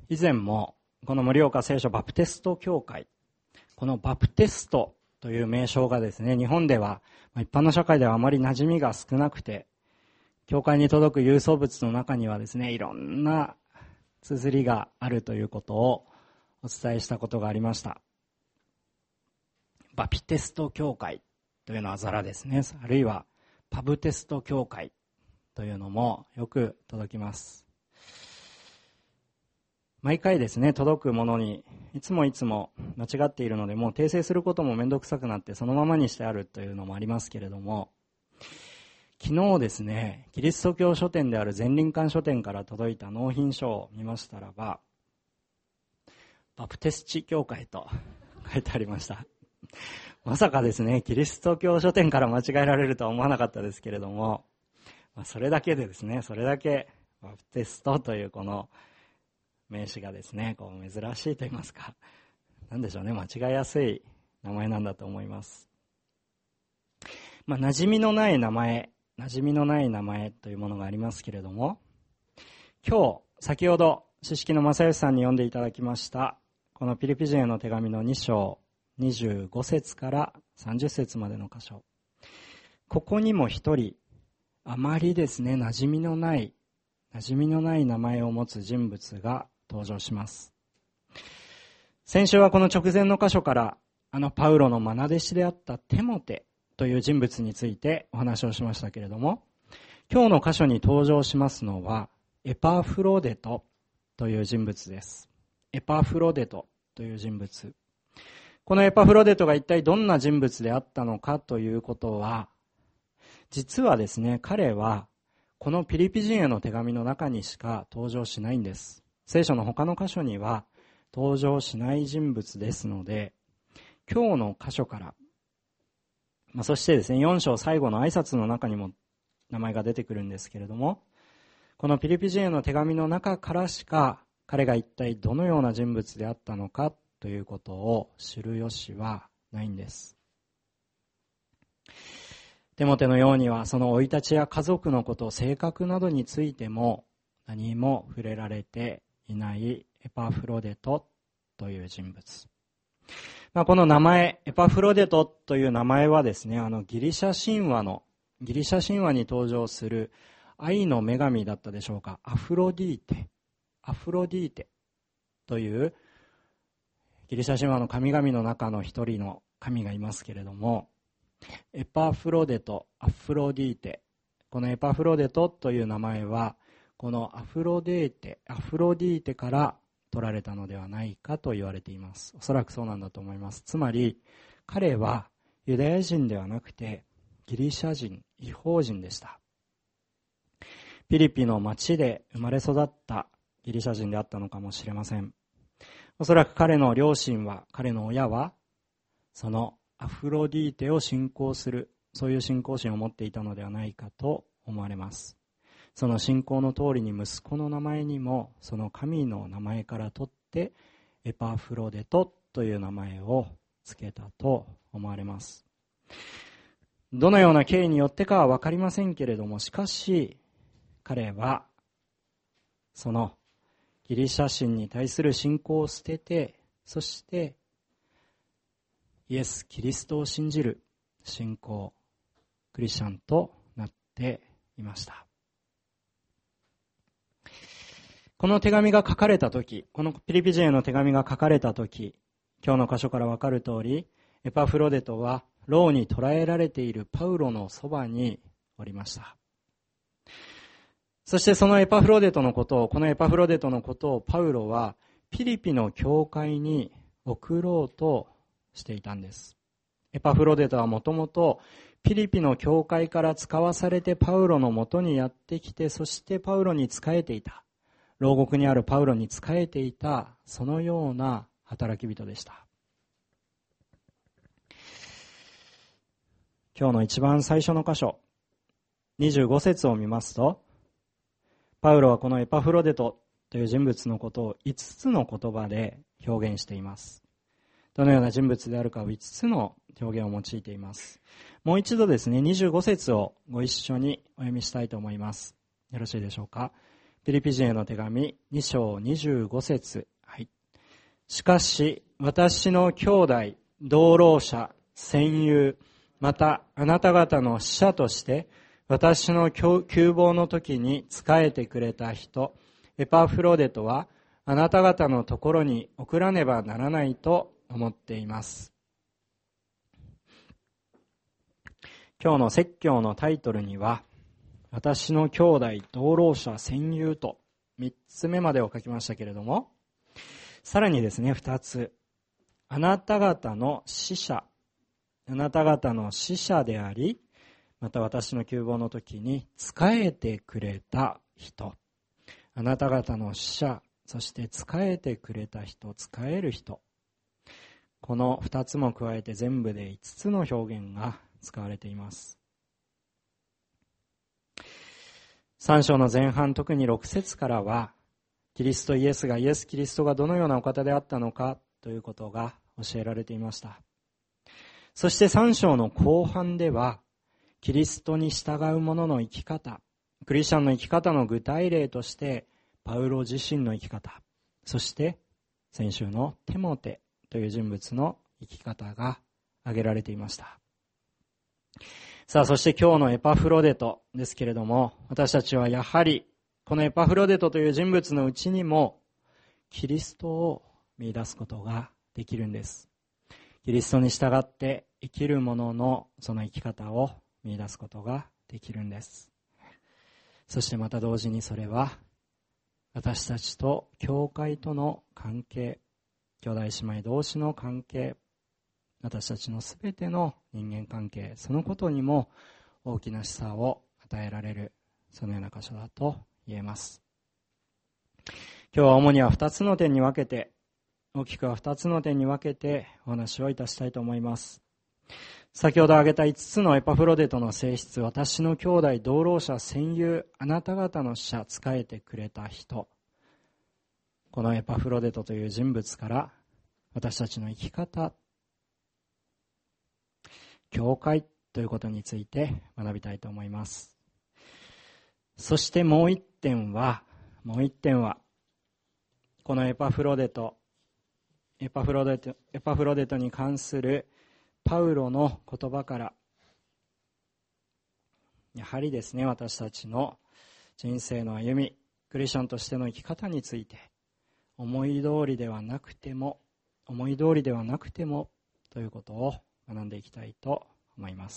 以前もこの盛岡聖書バプテスト教会、このバプテストという名称がですね、日本では一般の社会ではあまり馴染みが少なくて、教会に届く郵送物の中にはですね、いろんな綴りがあるということをお伝えしたことがありました。バプテスト教会というのはザラですね。あるいはパブテスト教会というのもよく届きます。毎回ですね、届くものにいつも間違っているので、もう訂正することもめんどくさくなってそのままにしてあるというのもありますけれども、昨日ですね、キリスト教書店である全林館書店から届いた納品書を見ましたらば、バプテスチ教会と書いてありました。まさかですね、キリスト教書店から間違えられるとは思わなかったですけれども、それだけでですね、それだけバプテストというこの名詞がですね、珍しいと言いますか、なんでしょうね、間違いやすい名前なんだと思います。馴染みのない名前というものがありますけれども、先ほど知識の正義さんに読んでいただきましたこのピリピ人への手紙の2章25節から30節までの箇所、ここにも一人あまりですね、馴染みのない名前を持つ人物が登場します。先週はこの直前の箇所からパウロの愛弟子であったテモテという人物についてお話をしましたけれども、今日の箇所に登場しますのはエパフロデトという人物です。エパフロデトという人物、このエパフロデトが一体どんな人物であったのかということは、実はですね、彼はこのピリピ人への手紙の中にしか登場しないんです。聖書の他の箇所には登場しない人物ですので、今日の箇所から、そしてですね、4章最後の挨拶の中にも名前が出てくるんですけれども、このピリピ人への手紙の中からしか彼が一体どのような人物であったのかということを知る由はないんです。テモテのようにはその生い立ちや家族のこと、性格などについても何も触れられていないエパフロデトという人物、この名前エパフロデトという名前はですね、ギリシャ神話に登場する愛の女神だったでしょうか。アフロディーテというギリシャ神話の神々の中の一人の神がいますけれども、エパフロデト、アフロディーテ、このエパフロデトという名前はこのアフロディーテから取られたのではないかと言われています。おそらくそうなんだと思います。つまり彼はユダヤ人ではなくてギリシャ人、異邦人でした。ピリピの町で生まれ育ったギリシャ人であったのかもしれません。おそらく彼の両親は、彼の親はそのアフロディーテを信仰する、そういう信仰心を持っていたのではないかと思われます。その信仰の通りに息子の名前にもその神の名前から取ってエパフロデトという名前を付けたと思われます。どのような経緯によってかは分かりませんけれども、しかし彼はそのギリシャ神に対する信仰を捨てて、そしてイエス・キリストを信じる信仰、クリスチャンとなっていました。この手紙が書かれたとき、このピリピ人への手紙が書かれたとき、今日の箇所から分かる通り、エパフロデトは牢に捕らえられているパウロのそばにおりました。そしてこのエパフロデトのことをパウロはピリピの教会に送ろうとしていたんです。エパフロデトはもともとピリピの教会から使わされてパウロのもとにやってきて、そしてパウロに仕えていた、牢獄にあるパウロに仕えていた、そのような働き人でした。今日の一番最初の箇所25節を見ますと、パウロはこのエパフロデトという人物のことを5つの言葉で表現しています。どのような人物であるかを5つの表現を用いています。もう一度ですね、25節をご一緒にお読みしたいと思います。よろしいでしょうか。 ピリピ人への手紙2章25節、はい。しかし、私の兄弟、同労者、戦友、またあなた方の使者として、私の窮乏の時に仕えてくれた人、エパフロデトは、あなた方のところに送らねばならないと思っています。今日の説教のタイトルには、私の兄弟、同労者、戦友と3つ目までを書きましたけれども、さらにですね、2つ。あなた方の使者、あなた方の使者であり、また私の窮乏の時に仕えてくれた人。あなた方の使者、そして仕えてくれた人、仕える人。この2つも加えて全部で5つの表現が使われています。3章の前半、特に6節からは、キリストイエスキリストがどのようなお方であったのかということが教えられていました。そして3章の後半では、キリストに従う者の生き方、クリスチャンの生き方の具体例として、パウロ自身の生き方、そして先週のテモテという人物の生き方が挙げられていました。さあ、そして今日のエパフロデトですけれども、私たちはやはりこのエパフロデトという人物のうちにもキリストを見出すことができるんです。キリストに従って生きる者のその生き方を見出すことができるんです。そしてまた同時にそれは私たちと教会との関係、兄弟姉妹同士の関係、私たちのすべての人間関係、そのことにも大きな示唆を与えられる、そのような箇所だと言えます。今日は主には2つの点に分けて、大きくは2つの点に分けてお話をいたしたいと思います。先ほど挙げた5つのエパフロデトの性質、私の兄弟、同労者、戦友、あなた方の使者、仕えてくれた人。このエパフロデトという人物から私たちの生き方、教会ということについて学びたいと思います。そしてもう一点は、このエパフロデトに関するパウロの言葉から、やはりですね、私たちの人生の歩み、クリスチャンとしての生き方について、思い通りではなくてもということを学んでいきたいと思います。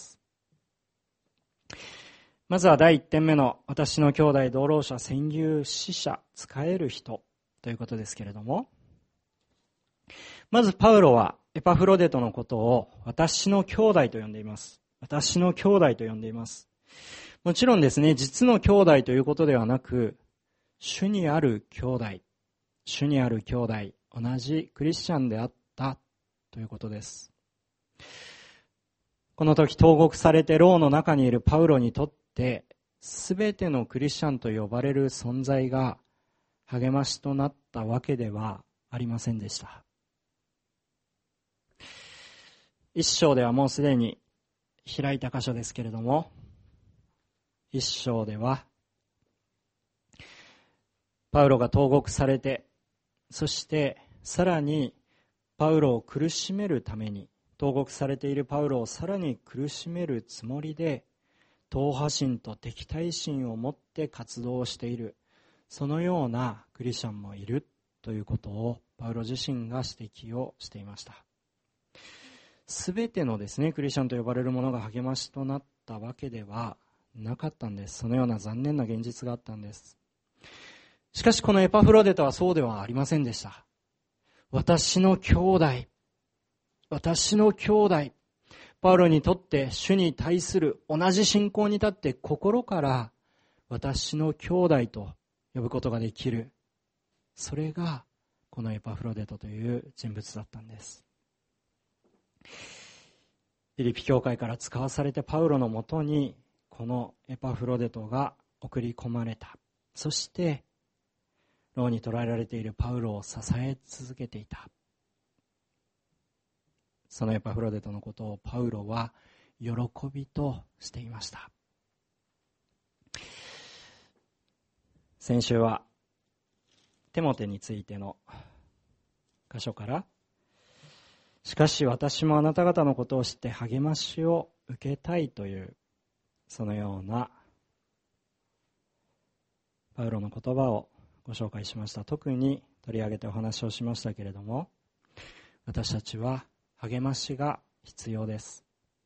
まずは第1点目の私の兄弟、同労者、戦友、使者、仕える人ということですけれども、まずパウロはエパフロデトのことを私の兄弟と呼んでいます。私の兄弟と呼んでいます。もちろんですね、実の兄弟ということではなく、主にある兄弟、同じクリスチャンであったということです。この時投獄されて牢の中にいるパウロにとって、すべてのクリスチャンと呼ばれる存在が励ましとなったわけではありませんでした。一章ではもうすでに開いた箇所ですけれども、一章ではパウロが投獄されて、そしてさらにパウロを苦しめるために、投獄されているパウロをさらに苦しめるつもりで、党派心と敵対心を持って活動している、そのようなクリスチャンもいるということをパウロ自身が指摘をしていました。すべてのですね、クリスチャンと呼ばれるものが励ましとなったわけではなかったんです。そのような残念な現実があったんです。しかしこのエパフロデトはそうではありませんでした。私の兄弟、パウロにとって主に対する同じ信仰に立って心から私の兄弟と呼ぶことができる。それがこのエパフロデトという人物だったんです。フィリピ教会から使わされてパウロのもとにこのエパフロデトが送り込まれた。そして牢に捕らえられているパウロを支え続けていた。そのエパフロデトのことをパウロは喜びとしていました。 先週はテモテについての箇所から、しかし私もあなた方のことを知って励ましを受けたいという、そのようなパウロの言葉をご紹介しました。特に取り上げてお話をしましたけれども、私たちは励ましが必要です。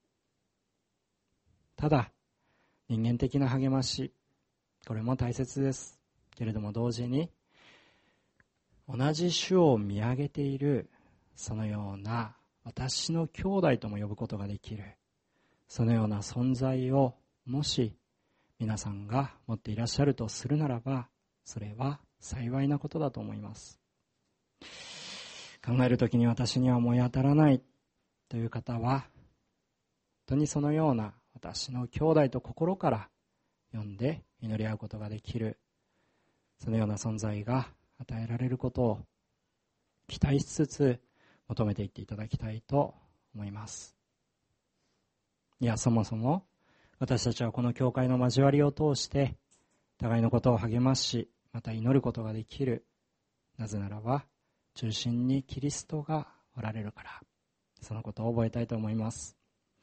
ただ人間的な励まし、これも大切ですけれども、同時に同じ主を見上げている、そのような私の兄弟とも呼ぶことができる、そのような存在をもし皆さんが持っていらっしゃるとするならば、それは幸いなことだと思います。考えるときに私には思い当たらないという方は、本当にそのような私の兄弟と心から呼んで祈り合うことができる、そのような存在が与えられることを期待しつつ求めていっていただきたいと思います。いや、そもそも私たちはこの教会の交わりを通して互いのことを励まし、また祈ることができる。なぜならば中心にキリストがおられるから、そのことを覚えたいと思います。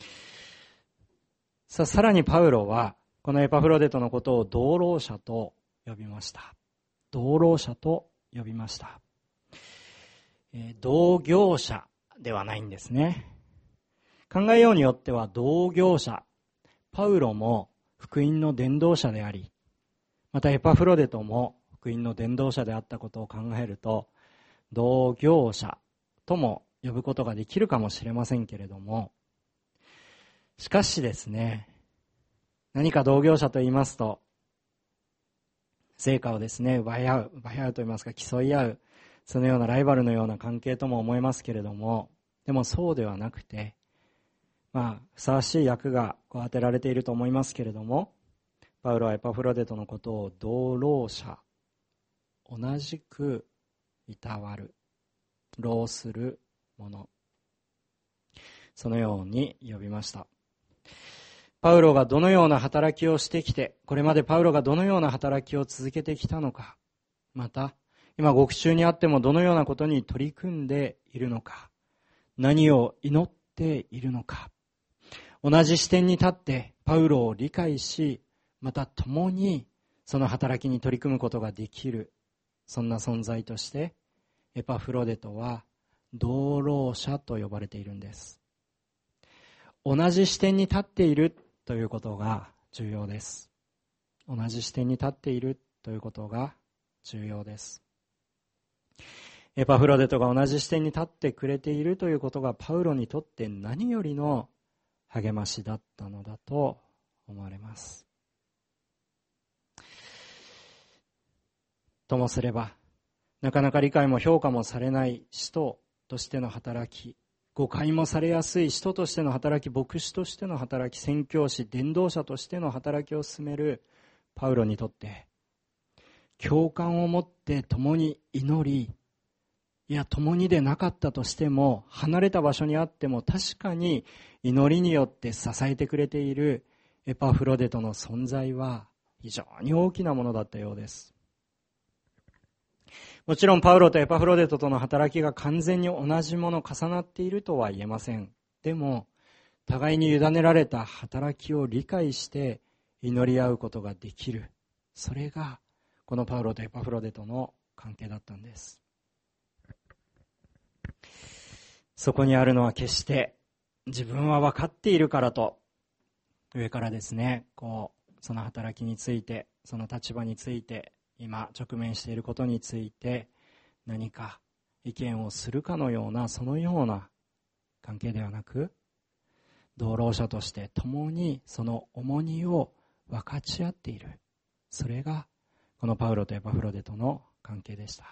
さらにパウロはこのエパフロデトのことを同労者と呼びました。同労者と呼びました。同業者ではないんですね。考えようによっては同業者、パウロも福音の伝道者であり、またエパフロデトも福音の伝道者であったことを考えると、同業者とも呼ぶことができるかもしれませんけれども、しかしですね、何か同業者と言いますと、成果をですね、奪い合うと言いますか、競い合う、そのようなライバルのような関係とも思えますけれども、でもそうではなくて、ふさわしい役が当てられていると思いますけれども、パウロはエパフロデトのことを同労者、同じくいたわる、労する者、そのように呼びました。パウロがどのような働きをしてきて、これまでパウロがどのような働きを続けてきたのか、また今獄中にあってもどのようなことに取り組んでいるのか、何を祈っているのか、同じ視点に立ってパウロを理解し、また共にその働きに取り組むことができる、そんな存在としてエパフロデトは同労者と呼ばれているんです。同じ視点に立っているということが重要です。同じ視点に立っているということが重要です。エパフロデトが同じ視点に立ってくれているということがパウロにとって何よりの励ましだったのだと思われます。ともすれば、なかなか理解も評価もされない使徒としての働き、誤解もされやすい使徒としての働き、牧師としての働き、宣教師、伝道者としての働きを進めるパウロにとって、共感を持って共に祈り、いや共にでなかったとしても、離れた場所にあっても確かに祈りによって支えてくれているエパフロデトの存在は非常に大きなものだったようです。もちろんパウロとエパフロデトとの働きが完全に同じもの重なっているとは言えません。でも互いに委ねられた働きを理解して祈り合うことができる、それがこのパウロとエパフロデトの関係だったんです。そこにあるのは決して自分は分かっているからと上からですね、その働きについて、その立場について、今直面していることについて何か意見をするかのような、そのような関係ではなく、同労者として共にその重荷を分かち合っている、それがこのパウロとエパフロデトの関係でした。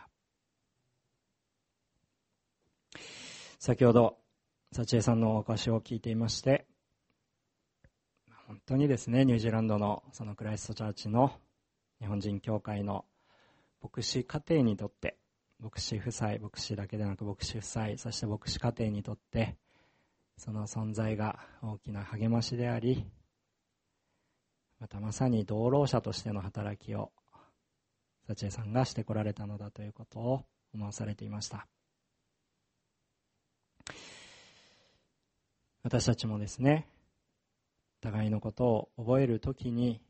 先ほど幸恵さんのお話を聞いていまして、本当にですね、ニュージーランドのそのクライストチャーチの日本人教会の牧師家庭にとって、牧師夫妻、牧師だけでなく牧師夫妻、そして牧師家庭にとってその存在が大きな励ましであり、またまさに同労者としての働きを幸恵さんがしてこられたのだということを思わされていました。私たちもですね、互いのことを覚えるときに、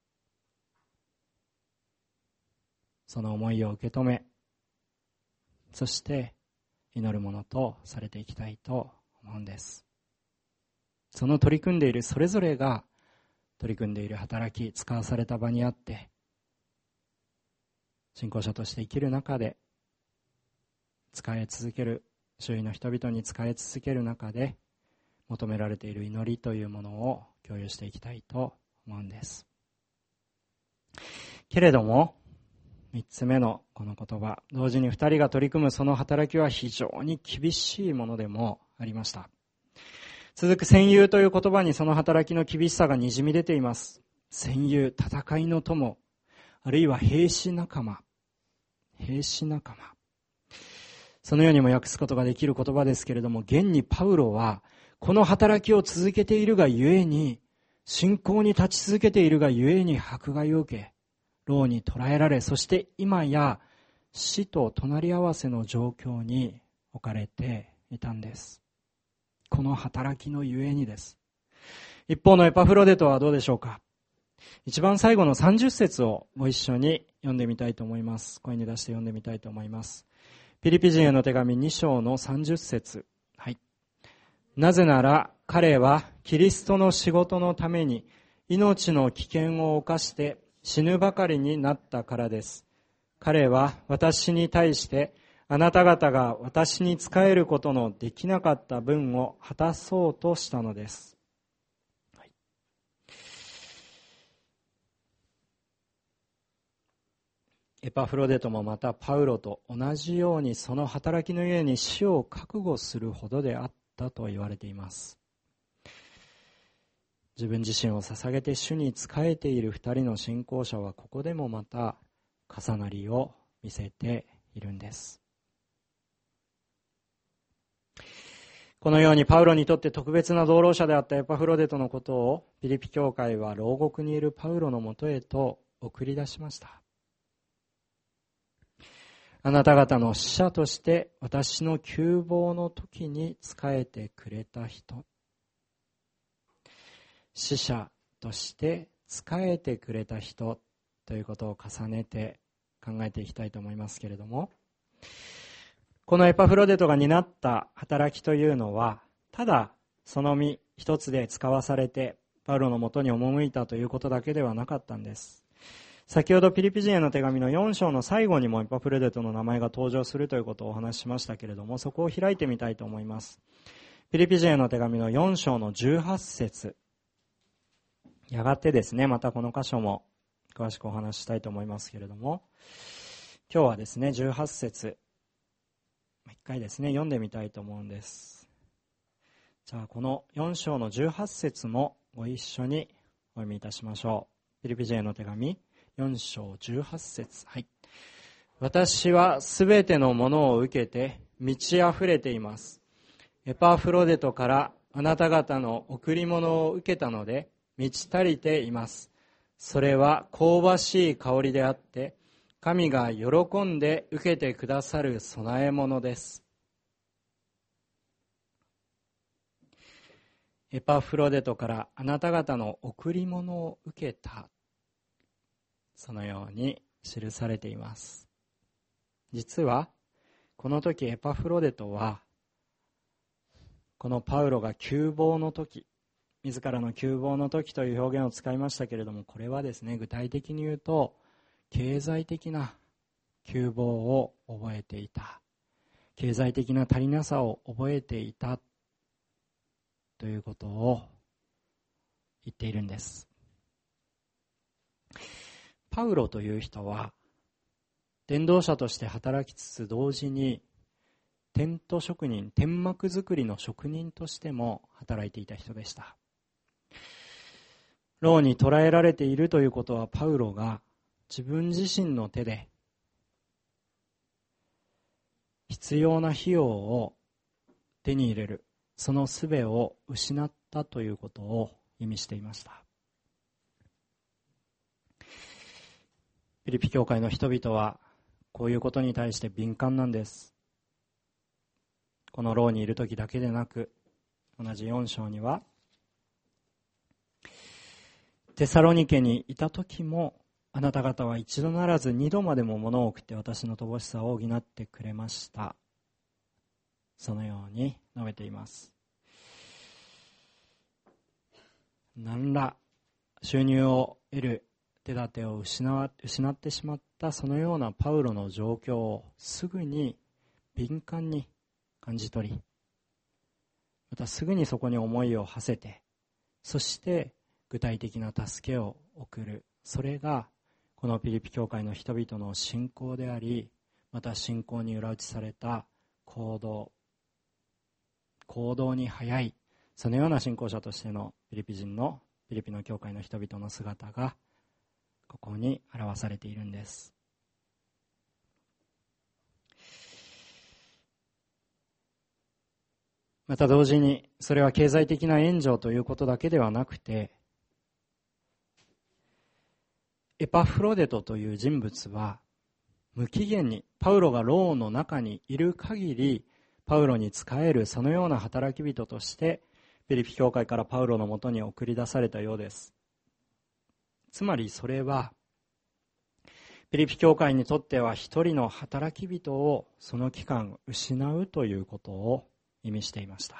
その思いを受け止め、そして祈るものとされていきたいと思うんです。その取り組んでいるそれぞれが取り組んでいる働き、使わされた場にあって、信仰者として生きる中で使い続ける、周囲の人々に使い続ける中で求められている祈りというものを共有していきたいと思うんです。けれども3つ目のこの言葉、同時に2人が取り組むその働きは非常に厳しいものでもありました。続く戦友という言葉にその働きの厳しさがにじみ出ています。戦友、戦いの友、あるいは兵士仲間。そのようにも訳すことができる言葉ですけれども、現にパウロはこの働きを続けているがゆえに、信仰に立ち続けているがゆえに迫害を受け、牢に捕らえられ、そして今や死と隣り合わせの状況に置かれていたんです。この働きのゆえにです。一方のエパフロデトはどうでしょうか。一番最後の30節をご一緒に読んでみたいと思います。声に出して読んでみたいと思います。ピリピ人への手紙2章の30節。はい。なぜなら彼はキリストの仕事のために命の危険を冒して死ぬばかりになったからです。彼は私に対してあなた方が私に仕えることのできなかった分を果たそうとしたのです。はい、エパフロデトもまたパウロと同じようにその働きのゆえに死を覚悟するほどであったと言われています。自分自身を捧げて主に仕えている二人の信仰者はここでもまた重なりを見せているんです。このようにパウロにとって特別な同労者であったエパフロデトのことをピリピ教会は牢獄にいるパウロのもとへと送り出しました。あなた方の使者として私の窮乏の時に仕えてくれた人、使者として仕えてくれた人ということを重ねて考えていきたいと思いますけれども、このエパフロデトが担った働きというのは、ただその身一つで使わされてパウロのもとに赴いたということだけではなかったんです。先ほどピリピ人への手紙の4章の最後にもエパフロデトの名前が登場するということをお話ししましたけれども、そこを開いてみたいと思います。ピリピ人への手紙の4章の18節。やがてですね、またこの箇所も詳しくお話ししたいと思いますけれども、今日はですね、18節一回ですね、読んでみたいと思うんです。じゃあこの4章の18節もご一緒にお読みいたしましょう。ピリピ人への手紙4章18節。はい。私はすべてのものを受けて満ち溢れています。エパフロデトからあなた方の贈り物を受けたので満ち足りています。それは香ばしい香りであって、神が喜んで受けてくださる供え物です。エパフロデトからあなた方の贈り物を受けた。そのように記されています。実はこの時エパフロデトはこのパウロが窮乏の時、自らの窮乏の時という表現を使いましたけれども、これはですね、具体的に言うと経済的な窮乏を覚えていた、経済的な足りなさを覚えていたということを言っているんです。パウロという人は伝道者として働きつつ、同時にテント職人、天幕作りの職人としても働いていた人でした。牢に捕らえられているということは、パウロが自分自身の手で必要な費用を手に入れる、その術を失ったということを意味していました。 ピリピ教会の人々はこういうことに対して敏感なんです。この牢にいる時だけでなく、同じ4章には、テサロニケにいた時もあなた方は一度ならず二度までも物を送って私の乏しさを補ってくれました。そのように述べています。何ら収入を得る手立てを失ってしまったそのようなパウロの状況をすぐに敏感に感じ取り、またすぐにそこに思いを馳せて、そして具体的な助けを送る、それがこのピリピ教会の人々の信仰であり、また信仰に裏打ちされた行動に早い、そのような信仰者としてのピリピの教会の人々の姿がここに表されているんです。また同時にそれは経済的な援助ということだけではなくて、エパフロデトという人物は無期限にパウロが牢の中にいる限りパウロに仕える、そのような働き人としてピリピ教会からパウロのもとに送り出されたようです。つまりそれはピリピ教会にとっては一人の働き人をその期間失うということを意味していました。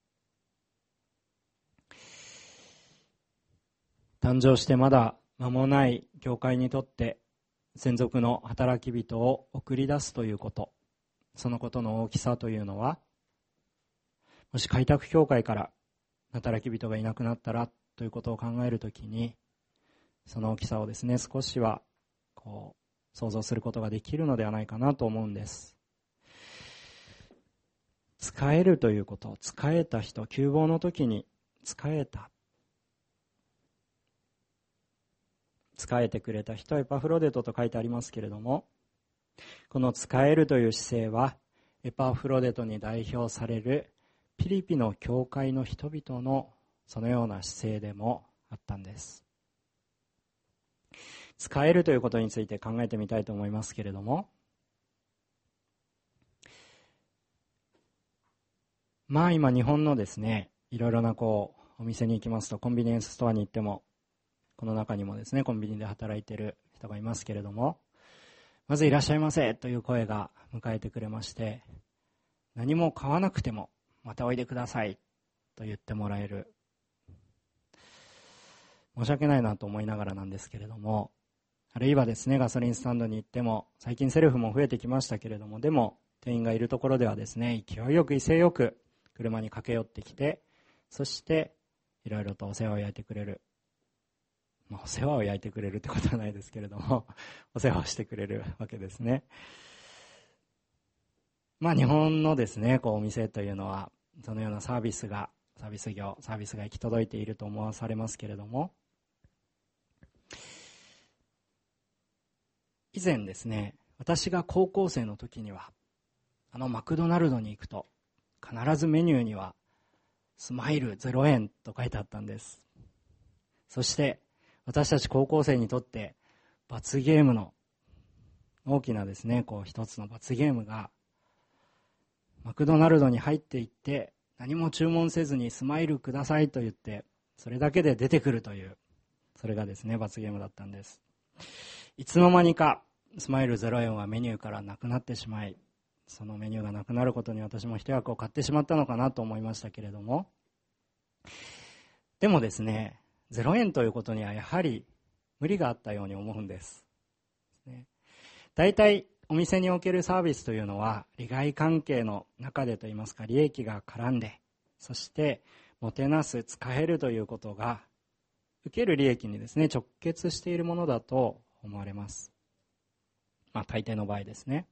誕生してまだ間もない教会にとって専属の働き人を送り出すということ、そのことの大きさというのは、もし開拓教会から働き人がいなくなったらということを考えるときに、その大きさをですね、少しは想像することができるのではないかなと思うんです。使えるということ、使えた人、窮乏の時に使えてくれた人、エパフロデトと書いてありますけれども、この使えるという姿勢はエパフロデトに代表されるピリピの教会の人々のそのような姿勢でもあったんです。使えるということについて考えてみたいと思いますけれども、今日本のですね、いろいろなお店に行きますと、コンビニエンスストアに行っても、この中にもですね、コンビニで働いている人がいますけれども、まずいらっしゃいませという声が迎えてくれまして、何も買わなくてもまたおいでくださいと言ってもらえる。申し訳ないなと思いながらなんですけれども、あるいはですね、ガソリンスタンドに行っても、最近セルフも増えてきましたけれども、でも店員がいるところではですね、勢いよく威勢よく車に駆け寄ってきて、そしていろいろとお世話を焼いてくれる。お世話を焼いてくれるってことはないですけれども、お世話をしてくれるわけですね。日本のですね、お店というのは、そのようなサービスが行き届いていると思わされますけれども、以前ですね、私が高校生の時には、マクドナルドに行くと、必ずメニューには、スマイル0円と書いてあったんです。そして、私たち高校生にとって罰ゲームの大きなですね、一つの罰ゲームが、マクドナルドに入っていって何も注文せずにスマイルくださいと言って、それだけで出てくるという、それがですね、罰ゲームだったんです。いつの間にかスマイル0円はメニューからなくなってしまい、そのメニューがなくなることに私も一役を買ってしまったのかなと思いましたけれども、でもですね、0円ということにはやはり無理があったように思うんです。大体お店におけるサービスというのは利害関係の中でといいますか、利益が絡んで、そしてもてなす、使えるということが受ける利益にですね、直結しているものだと思われます。大抵の場合ですね。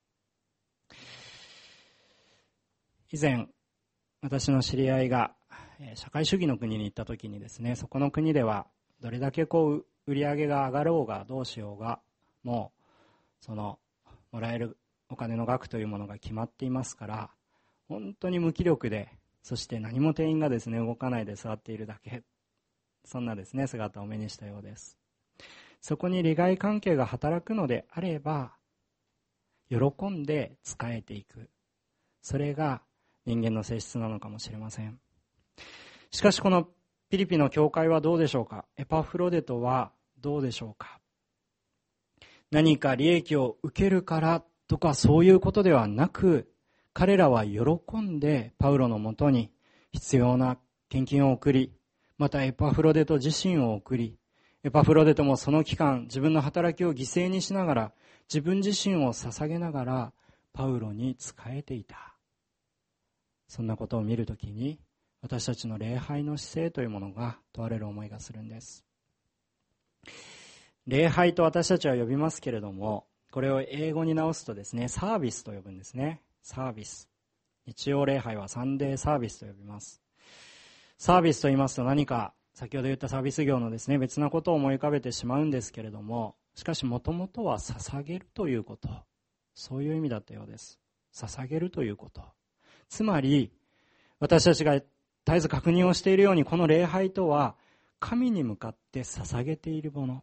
以前私の知り合いが社会主義の国に行った時にですね、そこの国ではどれだけ売り上げが上がろうがどうしようが、もうそのもらえるお金の額というものが決まっていますから、本当に無気力で、そして何も店員がですね動かないで座っているだけ、そんなですね姿を目にしたようです。 そこに利害関係が働くのであれば、喜んで仕えていく。それが人間の性質なのかもしれません。しかしこのピリピの教会はどうでしょうか。エパフロデトはどうでしょうか。何か利益を受けるからとかそういうことではなく、彼らは喜んでパウロのもとに必要な献金を送り、またエパフロデト自身を送り、エパフロデトもその期間自分の働きを犠牲にしながら、自分自身を捧げながらパウロに仕えていた。そんなことを見るときに、私たちの礼拝の姿勢というものが問われる思いがするんです。礼拝と私たちは呼びますけれども、これを英語に直すとですね、サービスと呼ぶんですね。サービス。日曜礼拝はサンデーサービスと呼びます。サービスと言いますと何か先ほど言ったサービス業のですね、別なことを思い浮かべてしまうんですけれども、しかしもともとは捧げるということ、そういう意味だったようです。捧げるということ。つまり私たちが絶えず確認をしているように、この礼拝とは神に向かって捧げているもの。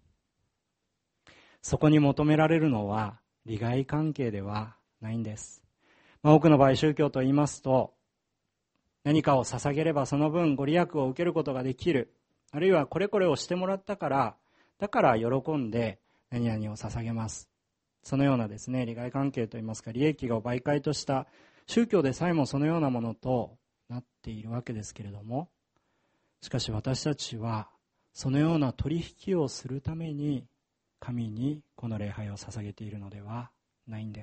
そこに求められるのは利害関係ではないんです。多くの場合宗教と言いますと、何かを捧げればその分ご利益を受けることができる、あるいはこれこれをしてもらったから、だから喜んで何々を捧げます。そのようなですね、利害関係といいますか、利益を媒介とした宗教でさえもそのようなものとなっているわけですけれども、しかし私たちはそのような取引をするために神にこの礼拝を捧げているのではないんです。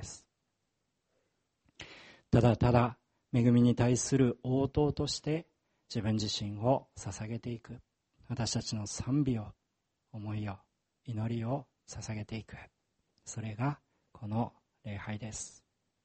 ただただ恵みに対する応答として自分自身を捧げていく、私たちの賛美を、思いを、祈りを捧げていく、それがこの礼拝です。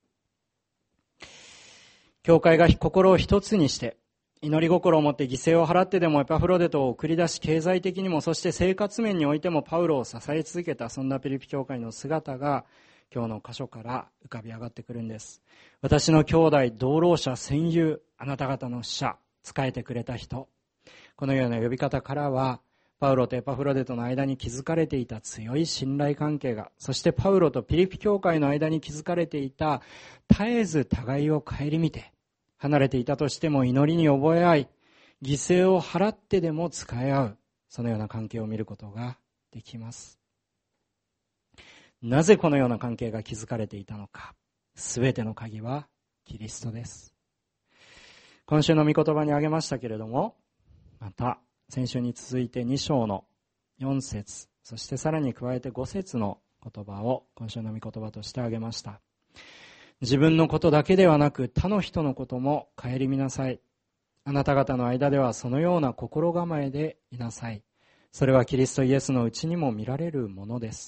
教会が心を一つにして祈り心を持って犠牲を払ってでもエパフロデトを送り出し、経済的にもそして生活面においてもパウロを支え続けた、そんなピリピ教会の姿が今日の箇所から浮かび上がってくるんです。私の兄弟、同労者、戦友、あなた方の使者、仕えてくれた人、このような呼び方からはパウロとエパフロデトの間に築かれていた強い信頼関係が、そしてパウロとピリピ教会の間に築かれていた絶えず互いを顧みて、離れていたとしても祈りに覚え合い、犠牲を払ってでも仕え合う、そのような関係を見ることができます。なぜこのような関係が築かれていたのか。すべての鍵はキリストです。今週の御言葉に挙げましたけれども、また先週に続いて2章の4節、そしてさらに加えて5節の言葉を今週の御言葉として挙げました。自分のことだけではなく他の人のことも顧みなさい。あなた方の間ではそのような心構えでいなさい。それはキリストイエスのうちにも見られるものです。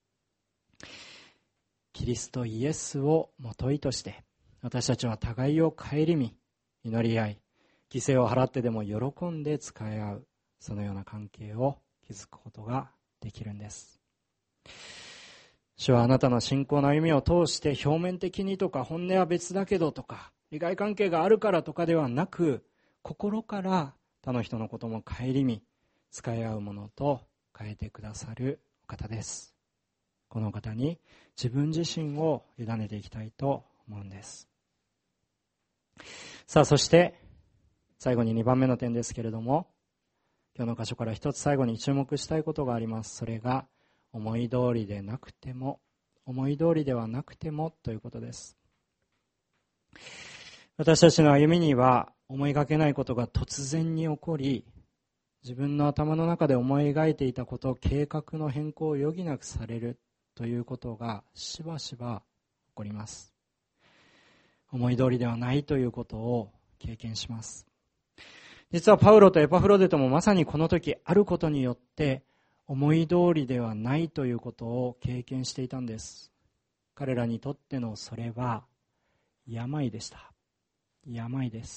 キリストイエスをもといとして私たちは互いを顧み、祈り合い、犠牲を払ってでも喜んで仕え合う、そのような関係を築くことができるんです。主はあなたの信仰の歩みを通して表面的にとか本音は別だけどとか利害関係があるからとかではなく、心から他の人のことも顧み仕え合うものと変えてくださるお方です。この方に自分自身を委ねていきたいと思うんです。さあ、そして最後に2番目の点ですけれども、今日の箇所から一つ最後に注目したいことがあります。それが思い通りでなくても、思い通りではなくてもということです。私たちの歩みには思いがけないことが突然に起こり、自分の頭の中で思い描いていたこと、計画の変更を余儀なくされるということがしばしば起こります。思い通りではないということを経験します。実はパウロとエパフロデトもまさにこの時あることによって思い通りではないということを経験していたんです。彼らにとってのそれは病でした。病です。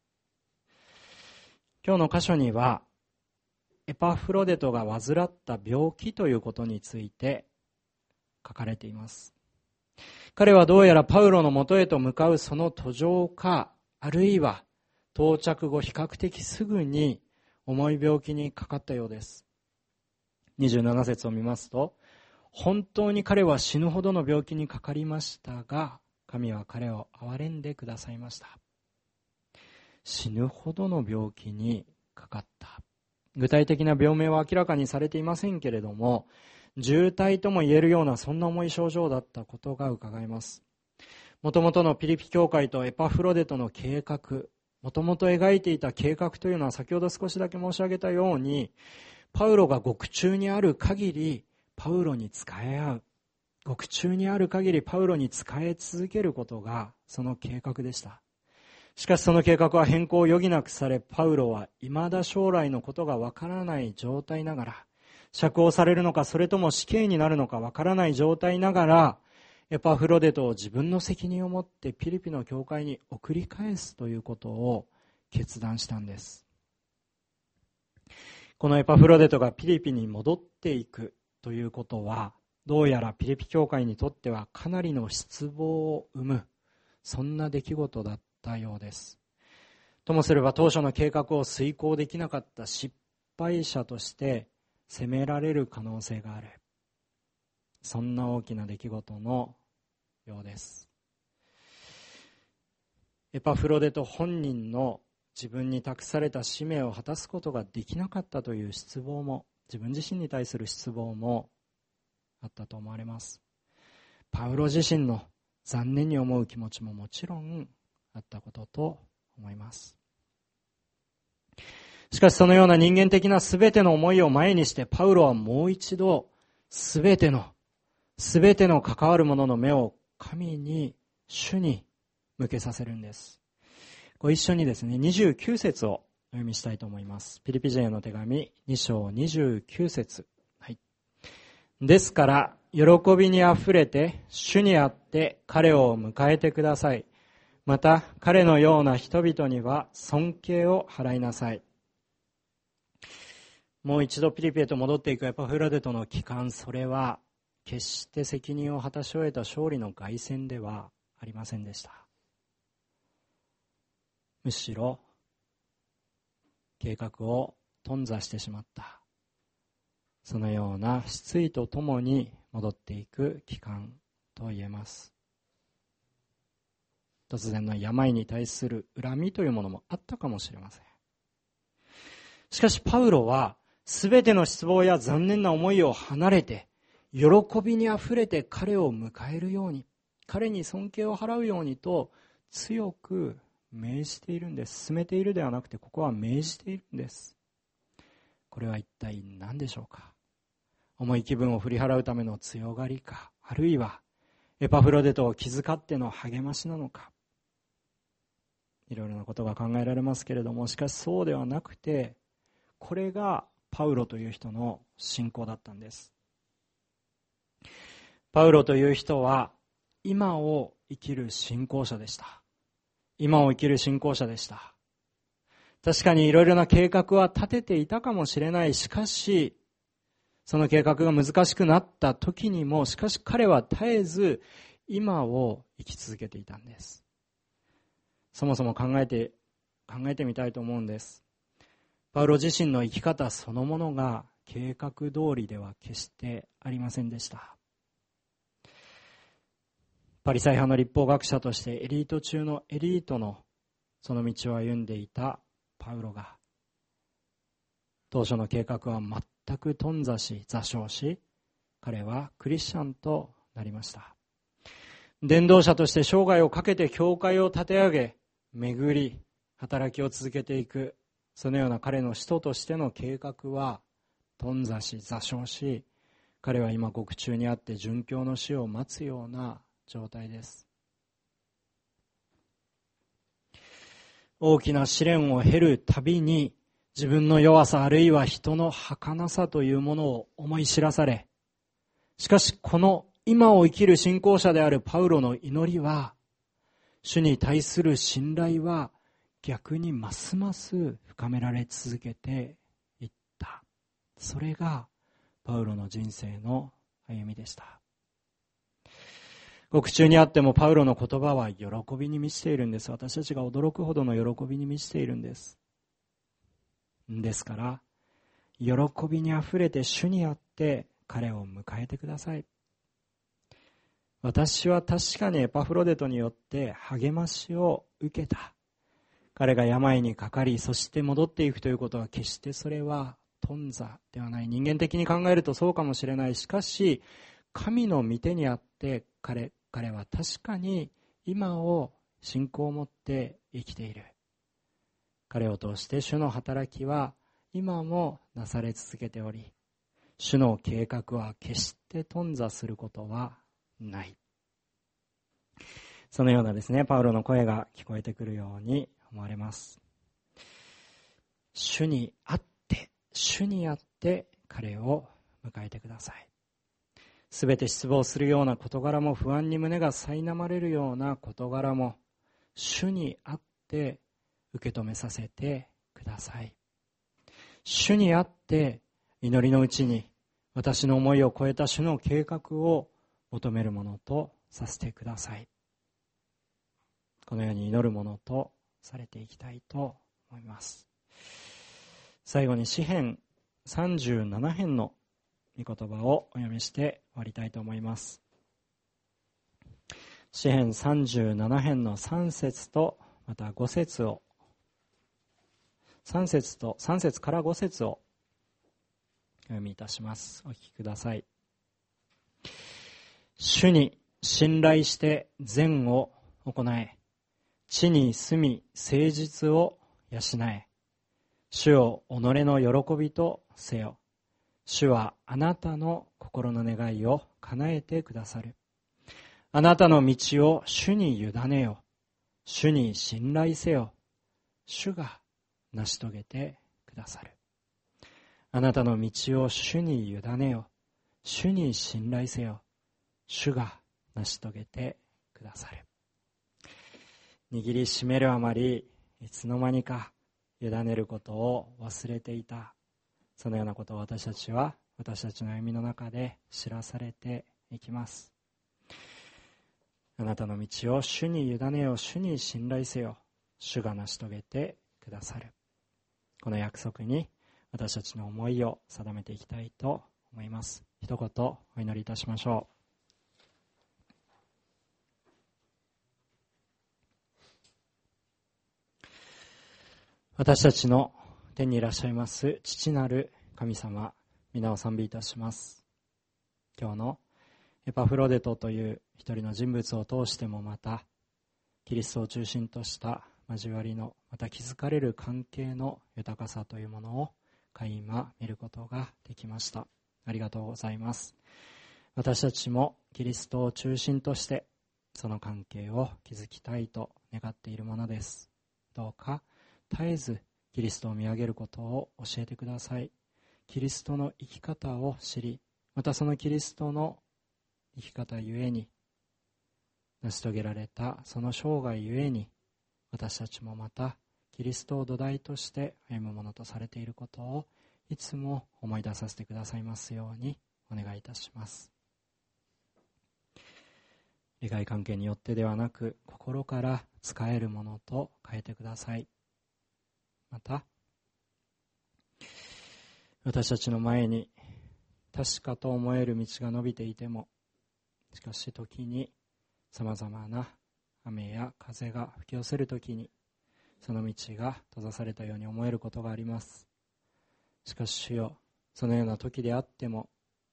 今日の箇所にはエパフロデトが患った病気ということについて書かれています。彼はどうやらパウロのもとへと向かうその途上か、あるいは到着後比較的すぐに重い病気にかかったようです。 27節を見ますと、本当に彼は死ぬほどの病気にかかりましたが、神は彼を憐れんでくださいました。死ぬほどの病気にかかった。具体的な病名は明らかにされていませんけれども、重体とも言えるようなそんな重い症状だったことが伺えます。もともとのピリピ教会とエパフロデトの計画、もともと描いていた計画というのは先ほど少しだけ申し上げたように、パウロが獄中にある限りパウロに仕え合う。獄中にある限りパウロに仕え続けることがその計画でした。しかしその計画は変更を余儀なくされ、パウロは未だ将来のことがわからない状態ながら、釈放されるのかそれとも死刑になるのかわからない状態ながら、エパフロデトを自分の責任を持ってピリピの教会に送り返すということを決断したんです。このエパフロデトがピリピに戻っていくということは、どうやらピリピ教会にとってはかなりの失望を生む、そんな出来事だったようです。ともすれば当初の計画を遂行できなかった失敗者として責められる可能性がある、そんな大きな出来事のようです。エパフロデト本人の自分に託された使命を果たすことができなかったという失望も、自分自身に対する失望もあったと思われます。パウロ自身の残念に思う気持ちももちろんあったことと思います。しかしそのような人間的なすべての思いを前にして、パウロはもう一度すべての関わる者の目を神に、主に向けさせるんです。ご一緒にですね、29節をお読みしたいと思います。ピリピ人への手紙2章29節、はい。ですから喜びにあふれて主にあって彼を迎えてください。また彼のような人々には尊敬を払いなさい。もう一度ピリピへと戻っていくエパフロデトの帰還、それは決して責任を果たし終えた勝利の凱旋ではありませんでした。むしろ計画を頓挫してしまった、そのような失意とともに戻っていく期間と言えます。突然の病に対する恨みというものもあったかもしれません。しかしパウロはすべての失望や残念な思いを離れて、喜びにあふれて彼を迎えるように、彼に尊敬を払うようにと強く命じているんです。進めているではなくて、ここは命じているんです。これは一体何でしょうか。重い気分を振り払うための強がりか、あるいはエパフロデトを気遣っての励ましなのか、いろいろなことが考えられますけれども、しかしそうではなくて、これがパウロという人の信仰だったんです。パウロという人は今を生きる信仰者でした。今を生きる信仰者でした。確かにいろいろな計画は立てていたかもしれない。しかしその計画が難しくなった時にも、しかし彼は絶えず今を生き続けていたんです。そもそも考えてみたいと思うんです。パウロ自身の生き方そのものが計画通りでは決してありませんでした。パリサイ派の立法学者としてエリート中のエリートのその道を歩んでいたパウロが、当初の計画は全く頓挫し座礁し、彼はクリスチャンとなりました。伝道者として生涯をかけて教会を立て上げ、巡り働きを続けていく、そのような彼の使徒としての計画は頓挫し座礁し、彼は今獄中にあって殉教の死を待つような状態です。大きな試練を経るたびに、自分の弱さあるいは人の儚さというものを思い知らされ、しかしこの今を生きる信仰者であるパウロの祈りは、主に対する信頼は逆にますます深められ続けていった。それがパウロの人生の歩みでした。獄中にあってもパウロの言葉は喜びに満ちているんです。私たちが驚くほどの喜びに満ちているんです。ですから喜びにあふれて主にあって彼を迎えてください。私は確かにエパフロデトによって励ましを受けた。彼が病にかかり、そして戻っていくということは決してそれは頓挫ではない。人間的に考えるとそうかもしれない。しかし神の御手にあって彼は確かに今を信仰を持って生きている。彼を通して主の働きは今もなされ続けており、主の計画は決して頓挫することはない。そのようなですね、パウロの声が聞こえてくるように思われます。主にあって彼を迎えてください。すべて失望するような事柄も、不安に胸が苛まれるような事柄も、主にあって受け止めさせてください。主にあって祈りのうちに私の思いを超えた主の計画を求めるものとさせてください。このように祈るものとされていきたいと思います。最後に詩編37編の御言葉をお読みして終わりたいと思います。詩編37編の3節とまた5節を、3節から5節をお読みいたします。お聞きください。主に信頼して善を行え、地に住み誠実を養え、主を己の喜びとせよ。主はあなたの心の願いを叶えてくださる。あなたの道を主に委ねよ。主に信頼せよ。主が成し遂げてくださる。あなたの道を主に委ねよ。主に信頼せよ。主が成し遂げてくださる。握りしめるあまり、いつの間にか委ねることを忘れていた。そのようなことを私たちは私たちの歩みの中で知らされていきます。あなたの道を主に委ねよ。主に信頼せよ。主が成し遂げてくださる。この約束に私たちの思いを定めていきたいと思います。一言お祈りいたしましょう。私たちの天にいらっしゃいます父なる神様、皆を賛美いたします。今日のエパフロデトという一人の人物を通しても、またキリストを中心とした交わりの、また気づかれる関係の豊かさというものを垣間見ることができました。ありがとうございます。私たちもキリストを中心としてその関係を築きたいと願っているものです。どうか絶えずキリストを見上げることを教えてください。キリストの生き方を知り、またそのキリストの生き方ゆえに、成し遂げられたその生涯ゆえに、私たちもまたキリストを土台として歩むものとされていることをいつも思い出させてくださいますようにお願いいたします。利害関係によってではなく、心から仕えるものと変えてください。また私たちの前に確かと思える道が伸びていても、しかし時にさまざまな雨や風が吹き寄せる時に、その道が閉ざされたように思えることがあります。しかし主よ、そのような時であっても、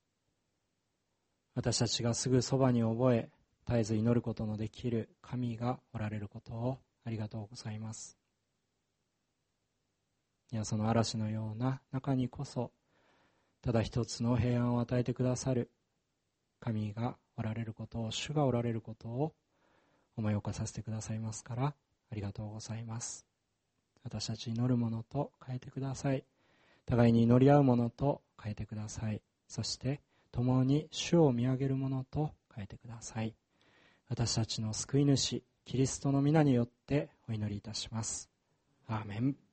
私たちがすぐそばに覚え絶えず祈ることのできる神がおられることをありがとうございます。いや、その嵐のような中にこそ、ただ一つの平安を与えてくださる神がおられることを、主がおられることを思い起こさせてくださいますから、ありがとうございます。私たち祈るものと変えてください。互いに祈り合うものと変えてください。そして共に主を見上げるものと変えてください。私たちの救い主キリストの皆によってお祈りいたします。アーメン。